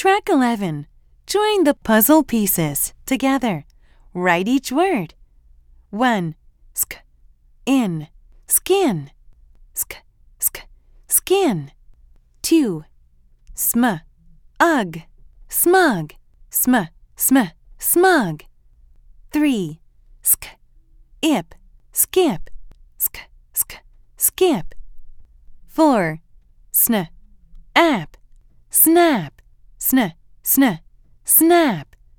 Track 11. Join the puzzle pieces together. Write each word. 1. Sk, in, skin. Sk, skin. 2. Sm, ugh, smug. Sm, smug. 3. Sk, ip, skip. Sk, skip. 4. Sn, ap, snap. Sn, snap.